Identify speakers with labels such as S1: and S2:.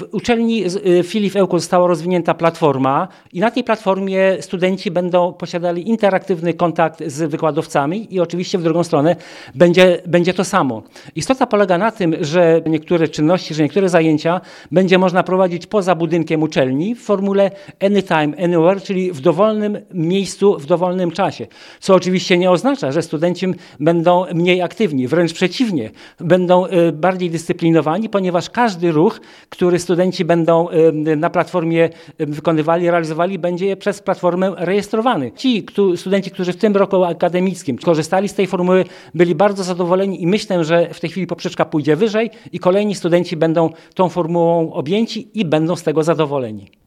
S1: W uczelni Filip Ełku została rozwinięta platforma i na tej platformie studenci będą posiadali interaktywny kontakt z wykładowcami i oczywiście w drugą stronę będzie to samo. Istota polega na tym, że niektóre czynności, że niektóre zajęcia będzie można prowadzić poza budynkiem uczelni w formule anytime, anywhere, czyli w dowolnym miejscu, w dowolnym czasie. Co oczywiście nie oznacza, że studenci będą mniej aktywni, wręcz przeciwnie, będą bardziej dyscyplinowani, ponieważ każdy ruch, który studenci będą na platformie wykonywali, realizowali, będzie przez platformę rejestrowany. Ci studenci, którzy w tym roku akademickim korzystali z tej formuły, byli bardzo zadowoleni i myślę, że w tej chwili poprzeczka pójdzie wyżej i kolejni studenci będą tą formułą objęci i będą z tego zadowoleni.